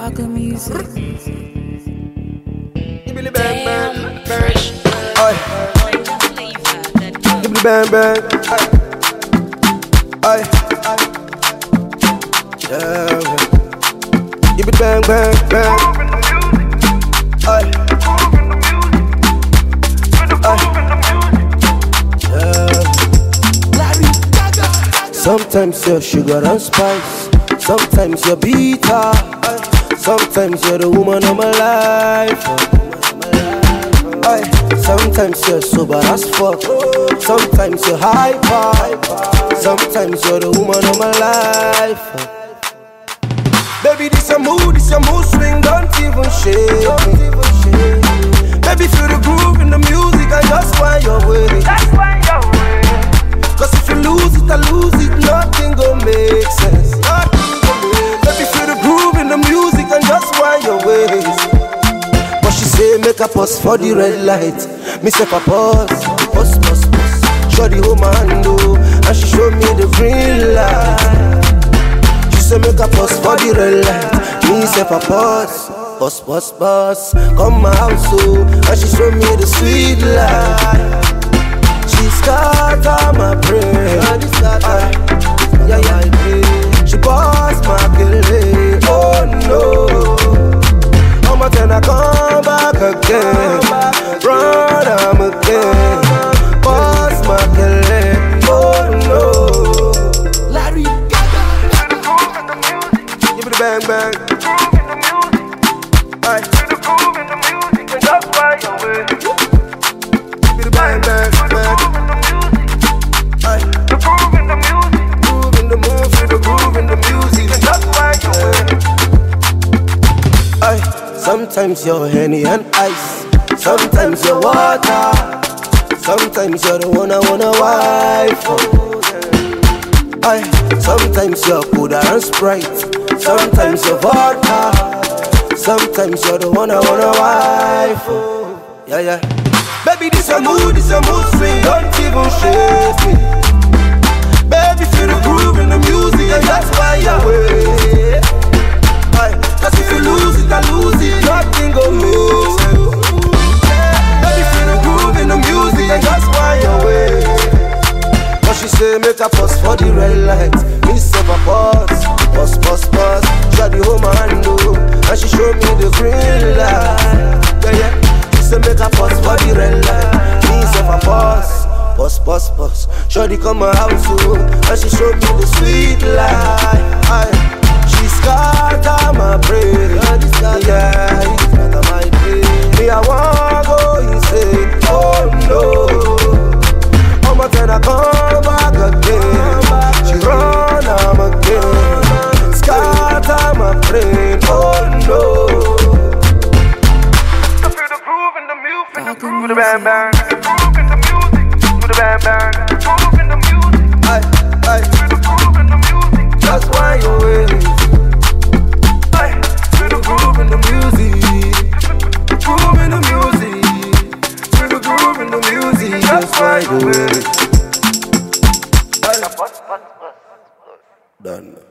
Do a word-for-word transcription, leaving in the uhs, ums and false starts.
Parker Music. Give me the bang bang. Fresh. Aye. Give me the bang bang. Aye. Aye. Yeah. Give me the bang bang bang. Aye. Sometimes you're sugar and spice, sometimes you're bitter, sometimes you're the woman of my life. Aye. Sometimes you're sober as fuck, sometimes you're hyper, sometimes you're the woman of my life. Baby, this a mood, this a mood swing, don't even shake me. Baby, feel the groove in the music and just find your way. Cause if you lose it, I lose it, nothing gon' make sense. Nothing gon' make sense. Baby, feel the groove in the music and just wind your ways. But she say make a pause for the red light. Me say for pause, pause, pause, pause. Show the whole man do, and she show me the green light. She say make a pause for the red light. Me say for pause, pause, pause, pause. Come my house so, and she show me the sweet light. She scatter my brain, uh, yeah, yeah. She bust my belly, oh no. I'm a ten, I come back again, run am again. Bust my belly, oh no. Larry Gaga. Give me the bang bang. Aye. Give the groove in the music and just fly away. Give me the bang bang. Sometimes you're Henny and ice, sometimes you're water, sometimes you're the one I wanna wife. Oh, yeah. Aye. Sometimes you're Buddha and Sprite, sometimes you're vodka, sometimes you're the one I wanna wife. Oh, yeah, yeah. Baby, this a mood, this a mood swing, don't even shake me. Baby, feel the groove in the music and that's why you're away. Cause if you lose it, I lose it, nothing gon' make sense. Baby, feel the groove in the music and that's why you're away. But she say make a pause for the red light. Me say for pause, pause, pause, pause. Shot the whole man do, and she show me the green light. Yeah, yeah. She say make a pause for the red light. Me say for pause, pause, pause, pause. Shawty come my house too, and she show me the sweet light. Aye. She scatter my brain, yeah, it's scatter my brain. Me I wanna go insane, oh no. I'm a ten, I come back again. She run, I'm again. Scatter my brain, oh no. I feel the groove in the music, the groove in the bang bang. The groove in the music, do the bang bang. The groove in the music, aye, aye. Feel the groove in the music, that's why you're waiting. Groove in the music, groove in the music, feel the groove in the music, just like the way. Done.